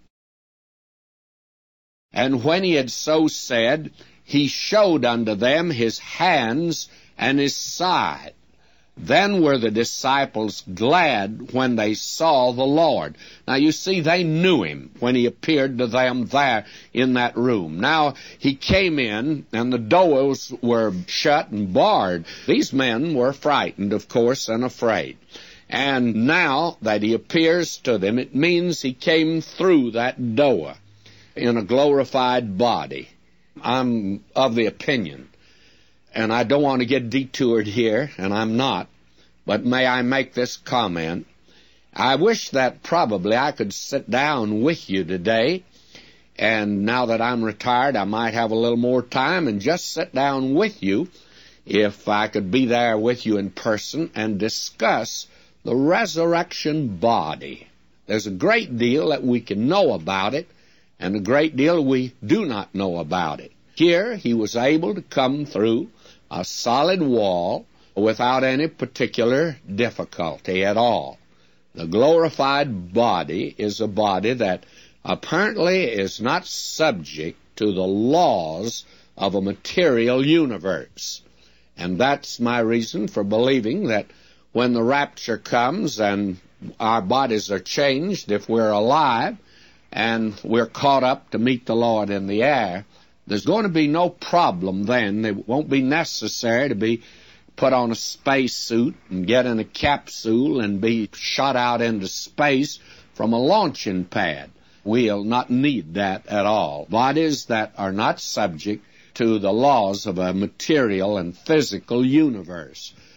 And when he had so said, he showed unto them his hands and his side. Then were the disciples glad when they saw the Lord. Now you see, they knew him when he appeared to them there in that room. Now he came in, and the doors were shut and barred. These men were frightened, of course, and afraid. And now that he appears to them, it means he came through that door in a glorified body. I'm of the opinion, and I don't want to get detoured here, and I'm not, but may I make this comment? I wish that probably I could sit down with you today, and now that I'm retired, I might have a little more time and just sit down with you, if I could be there with you in person, and discuss the resurrection body. There's a great deal that we can know about it, and a great deal we do not know about it. Here he was able to come through a solid wall without any particular difficulty at all. The glorified body is a body that apparently is not subject to the laws of a material universe. And that's my reason for believing that when the rapture comes and our bodies are changed, if we're alive, and we're caught up to meet the Lord in the air, there's going to be no problem then. It won't be necessary to be put on a space suit and get in a capsule and be shot out into space from a launching pad. We'll not need that at all. Bodies that are not subject to the laws of a material and physical universe.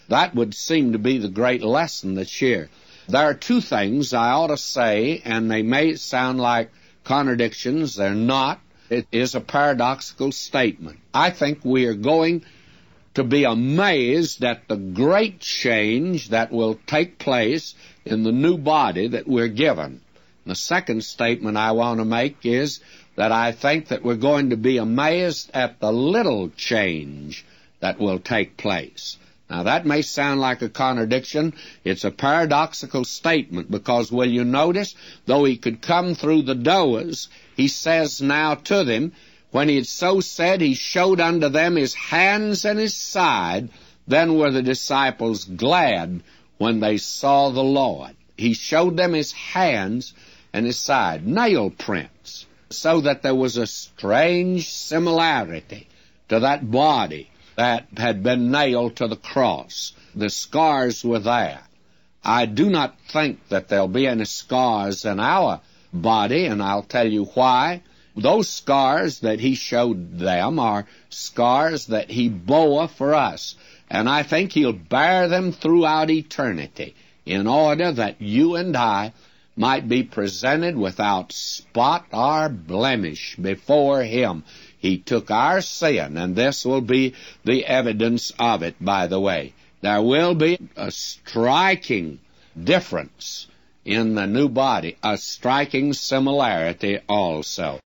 That would seem to be the great lesson that's here. There are two things I ought to say, and they may sound like contradictions. They're not. It is a paradoxical statement. I think we are going to be amazed at the great change that will take place in the new body that we're given. The second statement I want to make is that I think that we're going to be amazed at the little change that will take place. Now, that may sound like a contradiction. It's a paradoxical statement because, will you notice, though he could come through the doors, he says now to them, when he had so said, he showed unto them his hands and his side. Then were the disciples glad when they saw the Lord. He showed them his hands and his side, nail prints, so that there was a strange similarity to that body that had been nailed to the cross. The scars were there. I do not think that there'll be any scars in our body, and I'll tell you why. Those scars that he showed them are scars that he bore for us, and I think he'll bear them throughout eternity in order that you and I might be presented without spot or blemish before him. He took our sin, and this will be the evidence of it, by the way. There will be a striking difference in the new body, a striking similarity also.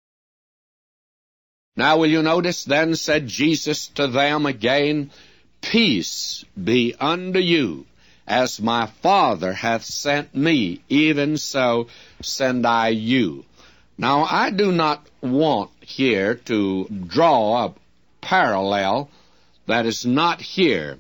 Now will you notice, then said Jesus to them again, Peace be unto you. As my Father hath sent me, even so send I you. Now, I do not want here to draw a parallel that is not here,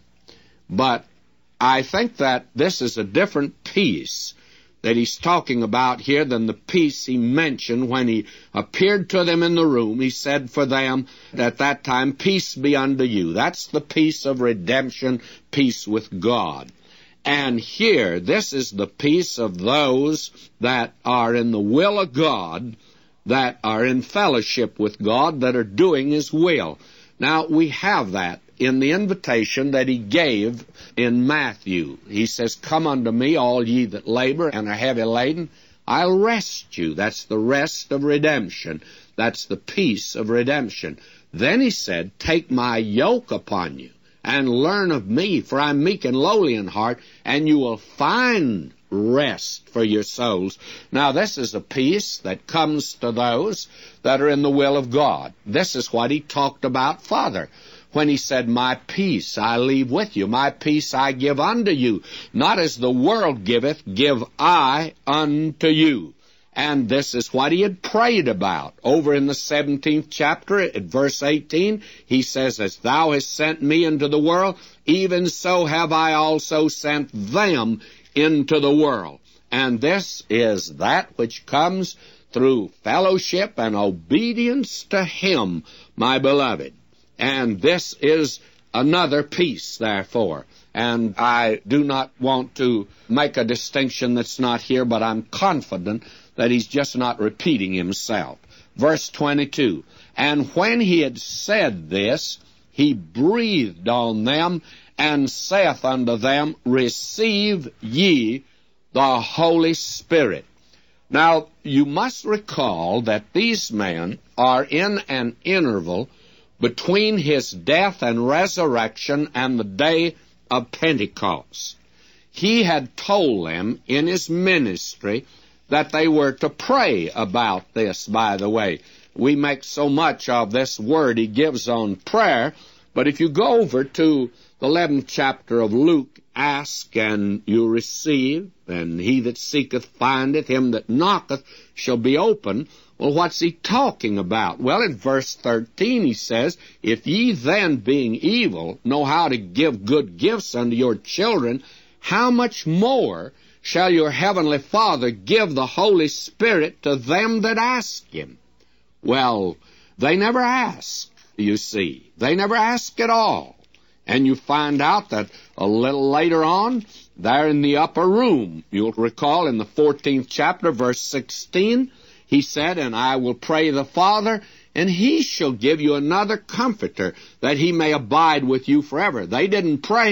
but I think that this is a different peace that he's talking about here than the peace he mentioned when he appeared to them in the room. He said for them at that time, Peace be unto you. That's the peace of redemption, peace with God. And here, this is the peace of those that are in the will of God, that are in fellowship with God, that are doing his will. Now, we have that in the invitation that he gave in Matthew. He says, Come unto me, all ye that labor and are heavy laden, I'll rest you. That's the rest of redemption. That's the peace of redemption. Then he said, Take my yoke upon you, and learn of me, for I'm meek and lowly in heart, and you will find rest for your souls. Now, this is a peace that comes to those that are in the will of God. This is what he talked about further, when he said, My peace I leave with you, my peace I give unto you. Not as the world giveth, give I unto you. And this is what he had prayed about. Over in the seventeenth chapter, at verse eighteen, he says, As thou hast sent me into the world, even so have I also sent them into the world. And this is that which comes through fellowship and obedience to him, my beloved. And this is another peace, therefore. And I do not want to make a distinction that's not here, but I'm confident that he's just not repeating himself. Verse twenty-two, And when he had said this, he breathed on them, and saith unto them, Receive ye the Holy Spirit. Now, you must recall that these men are in an interval between his death and resurrection and the day of Pentecost. He had told them in his ministry that they were to pray about this, by the way. We make so much of this word he gives on prayer, but if you go over to the eleventh chapter of Luke, Ask and you receive, and he that seeketh findeth, him that knocketh shall be open. Well, what's he talking about? Well, in verse thirteen he says, If ye then, being evil, know how to give good gifts unto your children, how much more shall your heavenly Father give the Holy Spirit to them that ask him? Well, they never ask, you see. They never ask at all. And you find out that a little later on, there in the upper room, you'll recall in the fourteenth chapter, verse sixteen, he said, And I will pray the Father, and he shall give you another comforter, that he may abide with you forever. They didn't pray,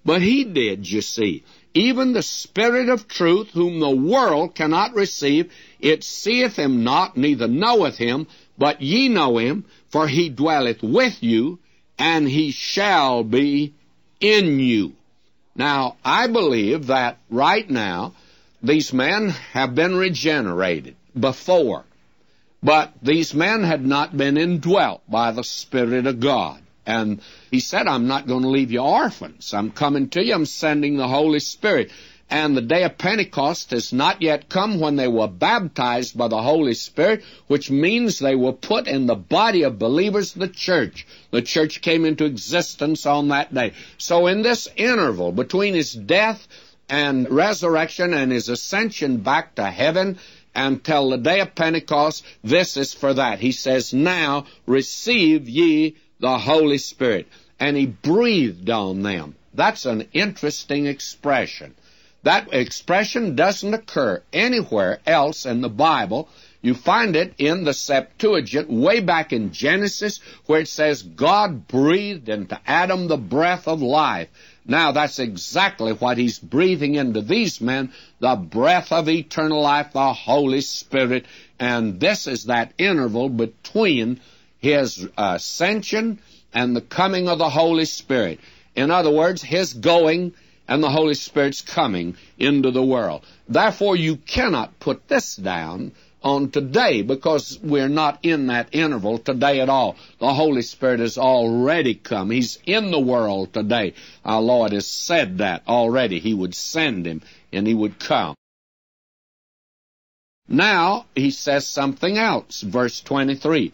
But he did, you see. Even the Spirit of truth, whom the world cannot receive, it seeth him not, neither knoweth him, but ye know him, for he dwelleth with you, and he shall be in you. Now, I believe that right now, these men have been regenerated before, but these men had not been indwelt by the Spirit of God. And he said, I'm not going to leave you orphans. I'm coming to you. I'm sending the Holy Spirit. And the day of Pentecost has not yet come when they were baptized by the Holy Spirit, which means they were put in the body of believers, the church. The church came into existence on that day. So in this interval between his death and resurrection and his ascension back to heaven until the day of Pentecost, this is for that. He says, now receive ye the Holy Spirit. And he breathed on them. That's an interesting expression. That expression doesn't occur anywhere else in the Bible. You find it in the Septuagint way back in Genesis, where it says God breathed into Adam the breath of life. Now that's exactly what he's breathing into these men, the breath of eternal life, the Holy Spirit. And this is that interval between his ascension and the coming of the Holy Spirit. In other words, his going and the Holy Spirit's coming into the world. Therefore, you cannot put this down on today, because we're not in that interval today at all. The Holy Spirit has already come. He's in the world today. Our Lord has said that already. He would send him and he would come. Now, he says something else, verse twenty-three.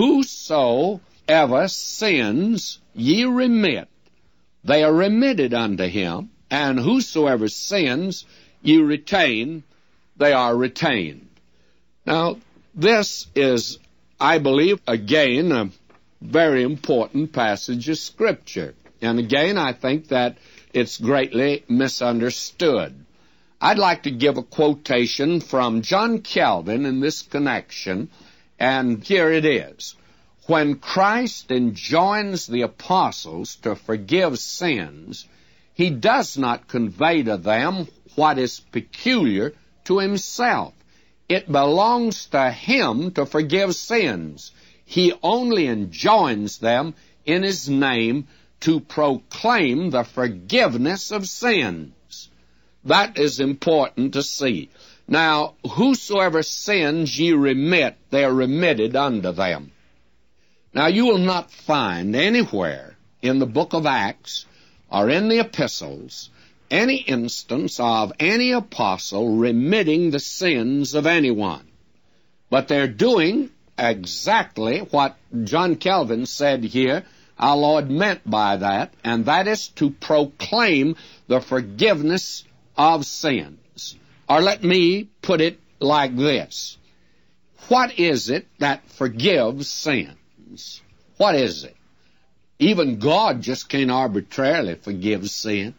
Whosoever sins ye remit, they are remitted unto him. And whosoever sins ye retain, they are retained. Now, this is, I believe, again, a very important passage of Scripture. And again, I think that it's greatly misunderstood. I'd like to give a quotation from John Calvin in this connection, and here it is. When Christ enjoins the apostles to forgive sins, he does not convey to them what is peculiar to himself. It belongs to him to forgive sins. He only enjoins them in his name to proclaim the forgiveness of sins. That is important to see. Now, whosoever sins ye remit, they are remitted unto them. Now, you will not find anywhere in the book of Acts or in the epistles any instance of any apostle remitting the sins of anyone. But they're doing exactly what John Calvin said here our Lord meant by that, and that is to proclaim the forgiveness of sins. Or let me put it like this. What is it that forgives sins? What is it? Even God just can't arbitrarily forgive sins.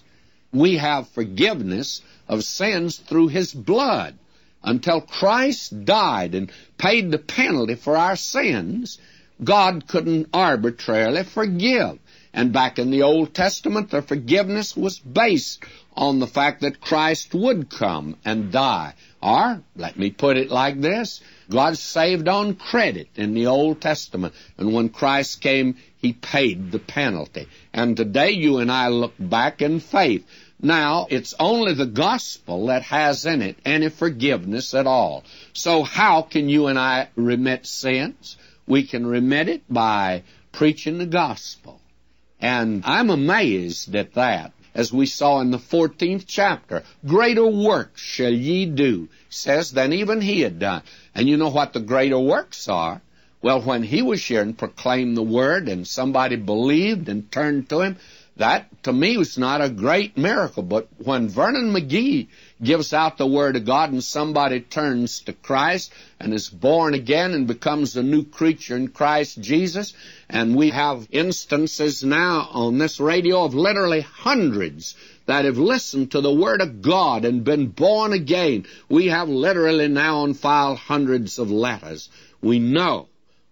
We have forgiveness of sins through his blood. Until Christ died and paid the penalty for our sins, God couldn't arbitrarily forgive. And back in the Old Testament, the forgiveness was based on the fact that Christ would come and die. Or, let me put it like this, God saved on credit in the Old Testament. And when Christ came, he paid the penalty. And today you and I look back in faith. Now, it's only the gospel that has in it any forgiveness at all. So how can you and I remit sins? We can remit it by preaching the gospel. And I'm amazed at that. As we saw in the fourteenth chapter, greater works shall ye do, says, than even he had done. And you know what the greater works are? Well, when he was here and proclaimed the word and somebody believed and turned to him, that to me was not a great miracle. But when Vernon McGee gives out the word of God and somebody turns to Christ and is born again and becomes a new creature in Christ Jesus, and we have instances now on this radio of literally hundreds that have listened to the word of God and been born again. We have literally now on file hundreds of letters. We know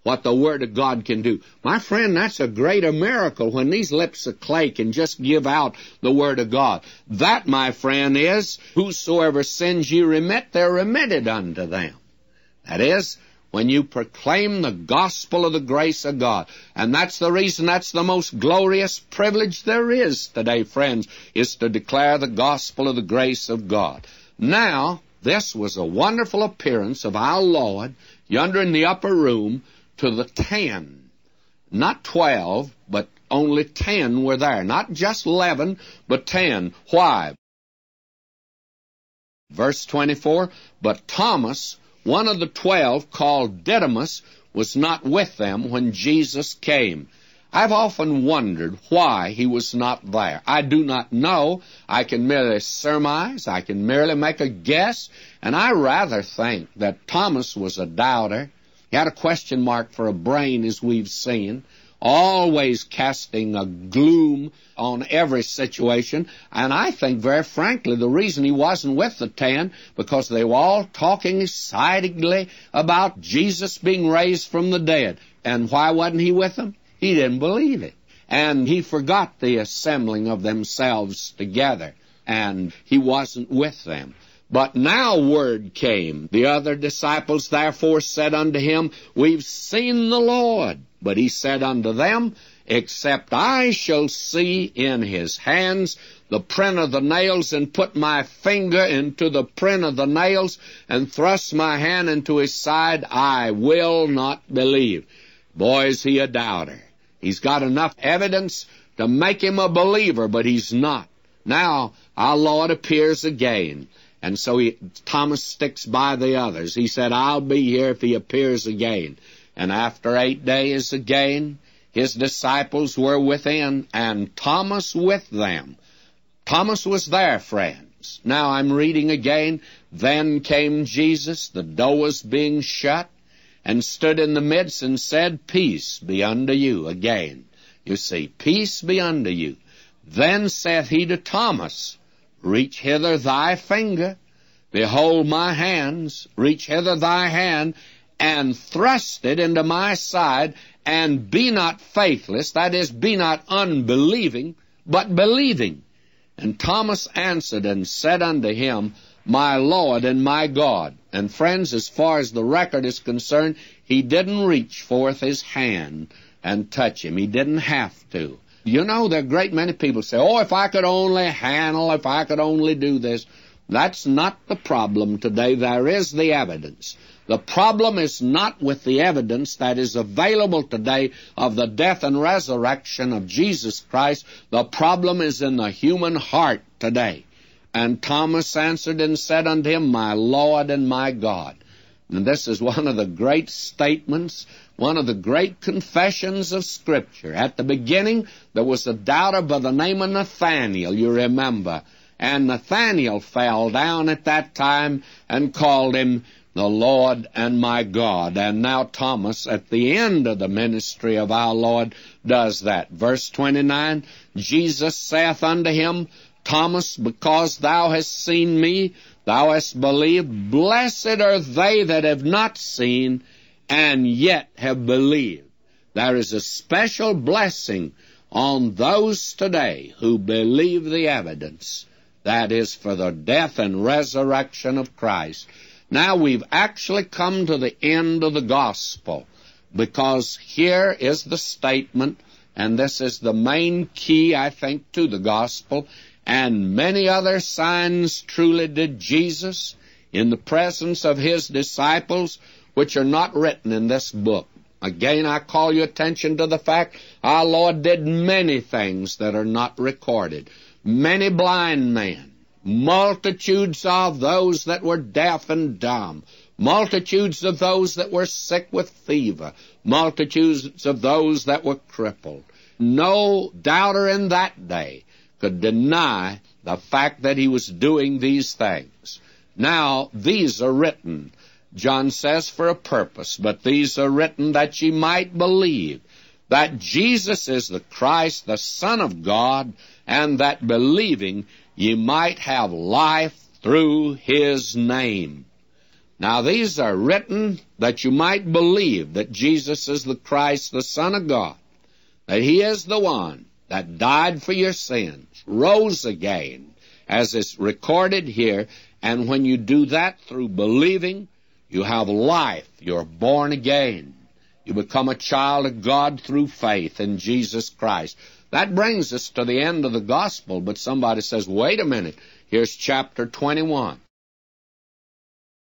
what the Word of God can do. My friend, that's a greater miracle when these lips of clay can just give out the Word of God. That, my friend, is, whosoever sins ye remit, they're remitted unto them. That is, when you proclaim the gospel of the grace of God. And that's the reason that's the most glorious privilege there is today, friends, is to declare the gospel of the grace of God. Now, this was a wonderful appearance of our Lord yonder in the upper room to the ten. Not twelve, but only ten were there. Not just eleven, but ten. Why? Verse twenty-four, but Thomas, one of the twelve, called Didymus, was not with them when Jesus came. I've often wondered why he was not there. I do not know. I can merely surmise. I can merely make a guess. And I rather think that Thomas was a doubter. He had a question mark for a brain, as we've seen, always casting a gloom on every situation. And I think, very frankly, the reason he wasn't with the ten, because they were all talking excitedly about Jesus being raised from the dead. And why wasn't he with them? He didn't believe it. And he forgot the assembling of themselves together. And he wasn't with them. But now word came. The other disciples therefore said unto him, We've seen the Lord. But he said unto them, Except I shall see in his hands the print of the nails, and put my finger into the print of the nails, and thrust my hand into his side, I will not believe. Boy, is he a doubter. He's got enough evidence to make him a believer, but he's not. Now, our Lord appears again. And so he, Thomas sticks by the others. He said, I'll be here if he appears again. And after eight days again, his disciples were within, and Thomas with them. Thomas was there, friends. Now I'm reading again. Then came Jesus, the door was being shut, and stood in the midst and said, Peace be unto you. Again, you see, peace be unto you. Then saith he to Thomas, Reach hither thy finger, behold my hands, reach hither thy hand, and thrust it into my side, and be not faithless, that is, be not unbelieving, but believing. And Thomas answered and said unto him, My Lord and my God. And friends, as far as the record is concerned, he didn't reach forth his hand and touch him. He didn't have to. You know, there are a great many people say, oh, if I could only handle, if I could only do this. That's not the problem today. There is the evidence. The problem is not with the evidence that is available today of the death and resurrection of Jesus Christ. The problem is in the human heart today. And Thomas answered and said unto him, My Lord and my God. And this is one of the great statements, one of the great confessions of Scripture. At the beginning, there was a doubter by the name of Nathanael, you remember. And Nathanael fell down at that time and called him the Lord and my God. And now Thomas, at the end of the ministry of our Lord, does that. Verse twenty-nine, Jesus saith unto him, Thomas, because thou hast seen me, thou hast believed. Blessed are they that have not seen, and yet have believed. There is a special blessing on those today who believe the evidence. That is for the death and resurrection of Christ. Now we've actually come to the end of the gospel, because here is the statement, and this is the main key, I think, to the gospel. And many other signs truly did Jesus in the presence of his disciples, which are not written in this book. Again, I call your attention to the fact our Lord did many things that are not recorded. Many blind men, multitudes of those that were deaf and dumb, multitudes of those that were sick with fever, multitudes of those that were crippled. No doubter in that day could deny the fact that he was doing these things. Now, these are written, John says, for a purpose, but these are written that ye might believe that Jesus is the Christ, the Son of God, and that believing ye might have life through his name. Now, these are written that you might believe that Jesus is the Christ, the Son of God, that He is the one that died for your sins, rose again, as is recorded here, and when you do that through believing, you have life. You're born again. You become a child of God through faith in Jesus Christ. That brings us to the end of the gospel, but somebody says, wait a minute, here's chapter twenty-one.